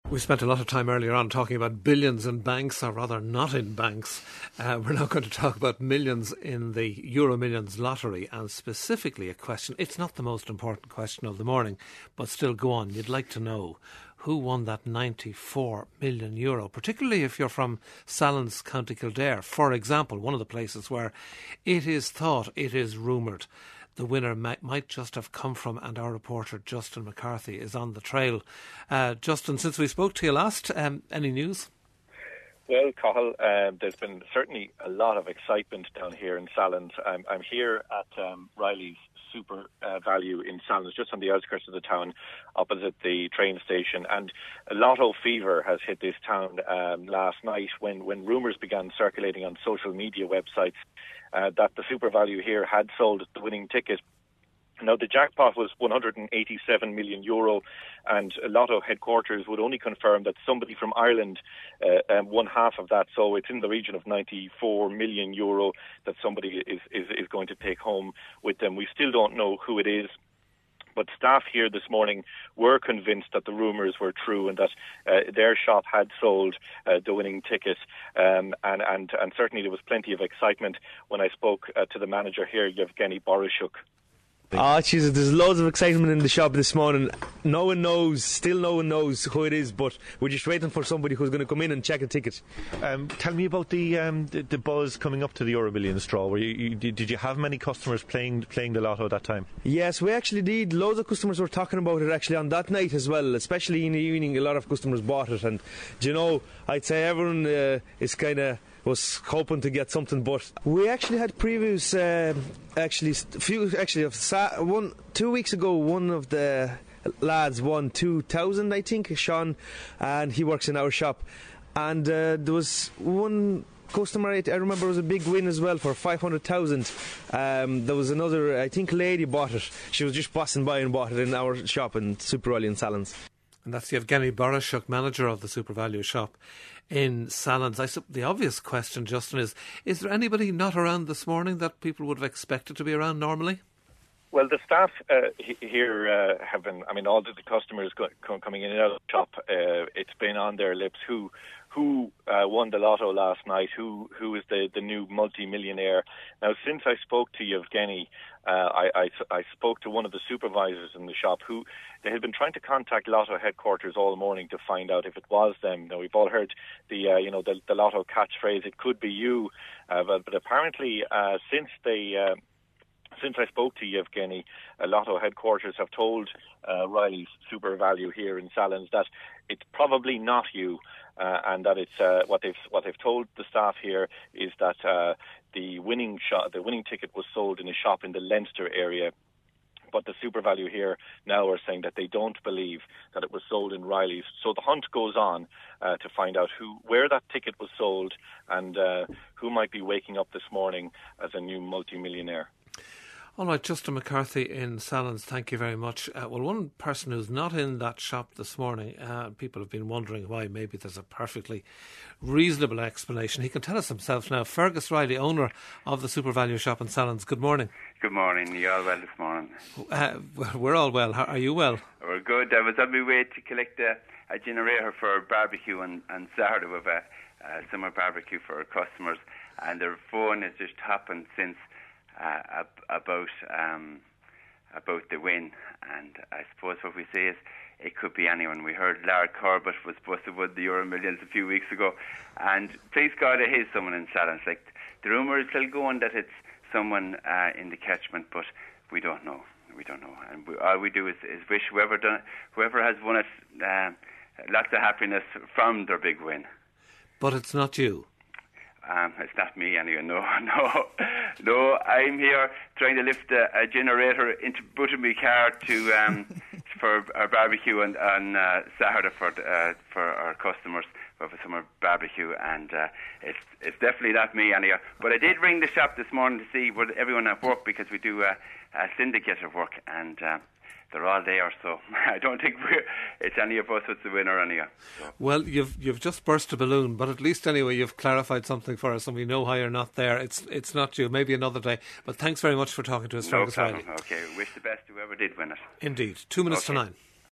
We spent a lot of time earlier on talking about billions in banks, or rather not in banks. We're now going to talk about millions in the Euro Millions lottery, and specifically a question. It's not the most important question of the morning, but still go on. You'd like to know who won that €94 million, particularly if you're from Sallins, County Kildare, for example, one of the places where it is thought, it is rumoured, the winner might just have come from, and our reporter Justin McCarthy is on the trail. Justin, since we spoke to you last, any news? Well, Cathal, there's been certainly a lot of excitement down here in Sallins. I'm here at Riley's Super Value in Sallins, just on the outskirts of the town, opposite the train station. And a lotto fever has hit this town last night when rumours began circulating on social media websites that the Super Value here had sold the winning ticket. Now, the jackpot was €187 million, and Lotto headquarters would only confirm that somebody from Ireland won half of that. So it's in the region of €94 million that somebody is going to take home with them. We still don't know who it is. But staff here this morning were convinced that the rumours were true and that their shop had sold the winning ticket. And certainly there was plenty of excitement when I spoke to the manager here, Yevgeny Boroshuk. Oh, Jesus, there's loads of excitement in the shop this morning. No one knows who it is, but we're just waiting for somebody who's going to come in and check a ticket. Tell me about the buzz coming up to the Euro Millions draw. Did you have many customers playing the lotto at that time? Yes, we actually did. Loads of customers were talking about it actually on that night as well, especially in the evening. A lot of customers bought it, and I'd say everyone is kind of was hoping to get something, but we actually had previews. 2 weeks ago, one of the lads won 2,000, I think, Sean, and he works in our shop. And there was one customer, I remember, it was a big win as well for 500,000. There was another, I think, lady bought it. She was just passing by and bought it in our shop in Super Value in Sallins. And that's Yevgeny Boroshuk, manager of the Super Value shop in Sallins. The obvious question, Justin, is there anybody not around this morning that people would have expected to be around normally? Well, the staff here have been, all the customers coming in and out of the shop, it's been on their lips who won the lotto last night, who is the new multi-millionaire. Now, since I spoke to Yevgeny, I spoke to one of the supervisors in the shop who they had been trying to contact Lotto headquarters all morning to find out if it was them. Now, we've all heard the Lotto catchphrase, "It could be you," but apparently since I spoke to Yevgeny, Lotto headquarters have told Riley's Super Value here in Sallins that it's probably not you, and that it's what they've told the staff here is that the winning ticket was sold in a shop in the Leinster area. But the Super Value here now are saying that they don't believe that it was sold in Riley's. So the hunt goes on to find out where that ticket was sold and who might be waking up this morning as a new multi-millionaire. All right, Justin McCarthy in Sallins, thank you very much. Well, one person who's not in that shop this morning, people have been wondering why. Maybe there's a perfectly reasonable explanation. He can tell us himself now. Fergus Riley, owner of the Super Value shop in Sallins. Good morning. Good morning. You all well this morning? We're all well. Are you well? We're good. I was on my way to collect a generator for a barbecue on Saturday with a summer barbecue for our customers, and their phone has just happened since about the win, and I suppose what we say is it could be anyone. We heard Lara Corbett was supposed to win the Euro Millions a few weeks ago, and please God it is someone in Sallins. Like, the rumour is still going that it's someone in the catchment, but we don't know. And all we do is wish whoever has won it lots of happiness from their big win. But it's not you. It's not me anyway. No. I'm here trying to lift a generator into my car to for our barbecue on Saturday for our customers for a summer barbecue, and it's definitely not me anyway. But I did ring the shop this morning to see would everyone at work, because we do a syndicate of work, and they're all there, so I don't think it's any of us that's the winner anyway. So. Well, you've just burst a balloon, but at least anyway you've clarified something for us, and we know why you're not there. It's not you. Maybe another day. But thanks very much for talking to us, Fergus Riley. Okay, wish the best to whoever did win it. Indeed. 2 minutes to 9.